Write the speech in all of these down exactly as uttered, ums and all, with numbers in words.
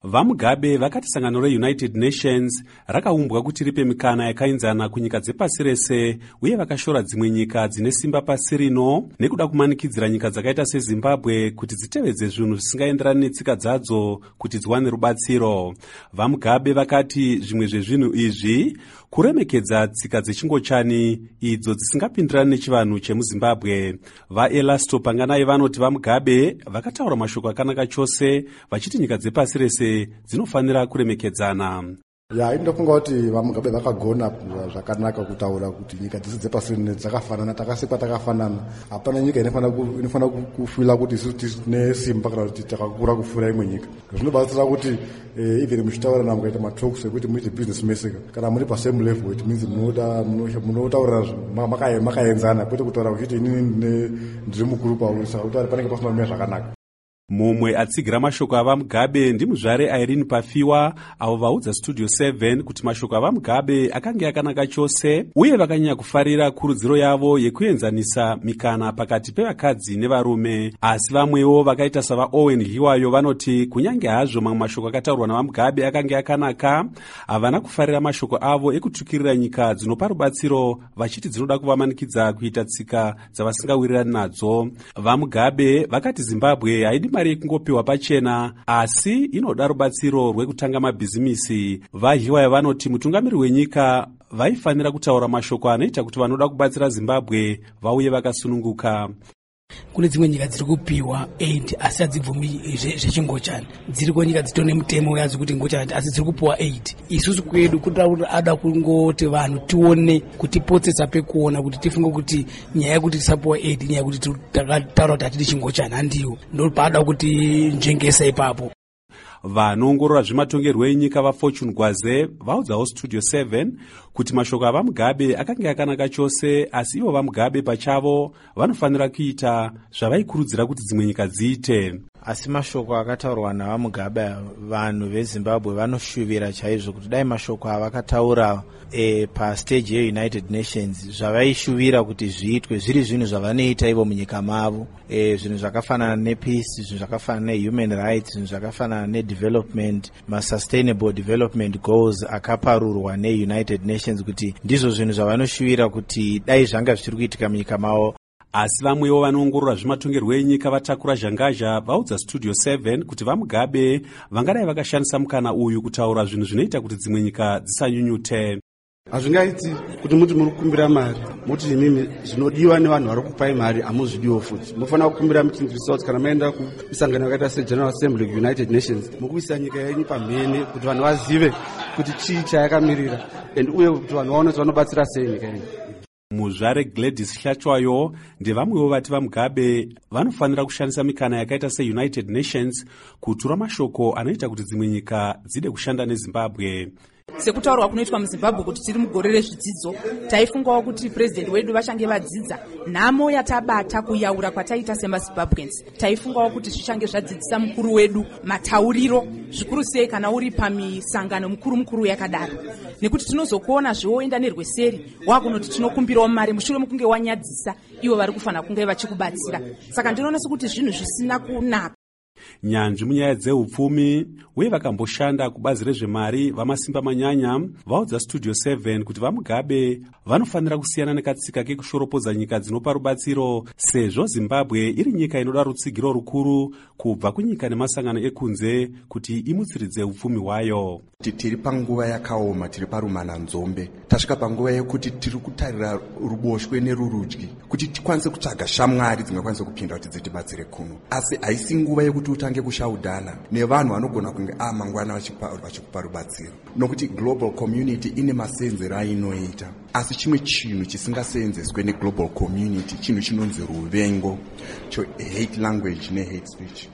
VaMugabe vakati sangano reUnited Nations rakaumbwa kuti ripe mikana yakainzana kunyika dzepasi rese uye vakashora dzimwe nyika dzine simba pasi rino nekuda kumanikidzira nyika dzakaita seZimbabwe kuti dzitevedze zvinhu zvisingaenderani netsika dzadzo kuti dziwane rubatsiro. VaMugabe vakati zvimwe zvezvinhu izvi kuremekedza tsika dzechingochani idzo dzisingapindirani nechivanhu chemuZimbabwe. VaElasto Panganai vanoti VaMugabe vakataura mashoko akanaka chose vachiti nyika dzepasi rese dzinofanira kuremekedzana. Ya inofunga kuti VaMugabe vakagona zvakanaka kutaura kuti nyika dzese dzepasi rino dzakafanana, takasikwa takafanana. Hapana nyika inofanira kufila kuti isusu tine simba kana kuti takakura kupfuura imwe nyika. Zvinobatsira kuti even muchitaurana mukaita matalks ekuti muite business message kana muri pa same level, it means munoda munotaura makaenzana kwete kutaura kuti inini ndiri mukuru pauri, saka kuti panenge pasina kumira zvakanaka. Mumwe atsigira mashoko avaMugabe ndimuzvare Irene Pafiwa avo vaudza Studio seven kuti mashoko avaMugabe akanga akanaka chose uye vakanyanya kufarira kurudziro yavo yekuenzanisa mikana pakati pevakadzi nevarume. Asi vamwewo vakaita sava Owen Hiwayo vanoti kunyange hazvo mamwe mashoko akataurwa navaMugabe akanga akanaka, havana kufarira mashoko avo ekutukirira nyika dzinopa rubatsiro vachiti dzinoda kuvamanikidza kuita tsika dzavasingawirirani nadzo. VaMugabe vakati Zimbabwe haidi mari yekungopiwa pachena asi inoda rubatsiro rwekutanga mabhizimisi. VaHiwayo vanoti mutungamiri wenyika vaifanira kutaura mashoko anoita kuti vanoda kubatsira Zimbabwe vauye vakasununguka. Kune dzimwe nyika dziri kupiwa aid asi hadzibvumi zvechingochani, dziriko nyika dzitone mutemo yadzo kuti ngochani asi dziri kupiwa aid. Isusu kwedu kuti ada kungoti vanhu tione kuti potsetsa pekuona kuti tifunge kuti nyaya yekuti tisapiwa aid nyaya yekuti takataura kuti hatidi chingochani handiwo, ndo paada kuti njengesa ipapo. Vanoongorora zvematongerwo enyika vaFortune Gwaze vaudzawo Studio seven kuti mashoko avaMugabe akanga akanaka chose, asi ivo vaMugabe pachavo vanofanira kuita zvavaikurudzira kuti dzimwe nyika dziite. Asi mashoko akataurwa navaMugabe vanhu veZimbabwe vanoshuvira chaizvo kuti dai mashoko avakataura e, pastage yeUnited Nations zvavaishuvira kuti zviitwe zviri zvinhu zvavanoita ivo munyika mavo, e, zvinhu zvakafanana nepeace, zvinhu zvakafanana nehuman rights, zvinhu zvakafanana nedevelopment, masustainable development goals akaparurwa neUnited Nations kuti ndizvo zvinhu zvavanoshuvira kuti dai zvanga zvichiri kuitika munyika mavo. Asi vamwewo vanoongorora zvematongerwo enyika vatakura zhangazha vaudza Studio seven kuti vaMugabe vangadai vakashandisa mukana uyu kutaura zvinhu zvinoita kuti dzimwe nyika dzisanyunyute. Hazvingaiti kuti muti muri kukumbira mari muti imimi zvinodiwa nevanhu vari kupai mari hamuzvidiwo futi. Munofanira kukumbira muchini results kana maenda kumisangano yakaita seGeneral Assembly United Nations mukuisa nyika yenyu pamhene kuti vanhu vazive kuti chii chayakamirira and uye kuti vanhu vaone kuti vanobatsira sei nyika yenyu. Muzvare Gladys Hlachwayo ndevamwewo vati vaMugabe vanofanira kushandisa mikana yakaita seUnited Nations kutura mashoko anoita kuti dzimwe nyika dzide kushanda neZimbabwe. Sekutaurwa kunoitwa muZimbabwe kuti tiri mugore rezvidzidzo, taifungawo kuti president wedu vachange vadzidza nhamo yatabata kuyaura kwataita semaZimbabweans. Taifungawo kuti zvichange zvadzidzisa mukuru wedu matauriro zvikuru sei kana uri pamisangano mukuru mukuru yakadaro, nekuti tinozokuona zvoenda nerweseri wakunoti tinokumbirawo mari mushure mekunge wanyadzisa ivo vari kufanira kunge vachikubatsira. Saka ndinoona sekuti zvinhu zvisina kunaka. Nyanzvi munyaya dzeupfumi uye vakamboshanda kubazi rezvemari vamasimba manyanya vaudza Studio seven kuti vaMugabe vanofanira kusiyana nekatsika kekushoropodza nyika dzinopa rubatsiro, sezvo Zimbabwe iri nyika inoda rutsigiro rukuru kubva kunyika nemasangano ekunze kuti imutsiridze upfumi hwayo. Tiri panguva yakaoma, tiri parumana nzombe, tasvika panguva yekuti tiri kutarira ruboshwe nerurudyi kuti tikwanise kutsvaga shamwari dzingakwanisa kupinda kuti dzitibatsire kuno. Asi haisi nguva yekuti utange kushaudhana nevanhu vanogona kunge a mangwana vachikupa rubatsiro, nokuti global community ine masenzero ainoita. Asi chimwe chinhu chisingaseenzeswe neglobal community chinhu chinonzi ruvengo, cho hate language nehate speech.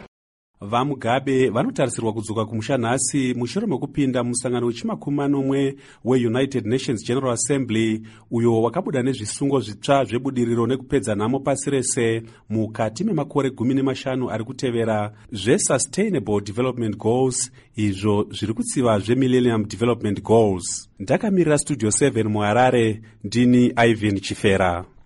VaMugabe vanotarisirwa kudzoka kumusha nhasi mushure mekupinda musangano wechimakumi manomwe weUnited Nations General Assembly uyo wakabuda nezvisungo zvitsva zvebudiriro nekupedza nhamo pasi rese mukati memakore gumi nemashanu ari kutevera zveSustainable Development Goals, izvo zviri kutsiva zveMillennium Development Goals. Ndakamirira Studio seven muHarare, ndini Ivan Chifera.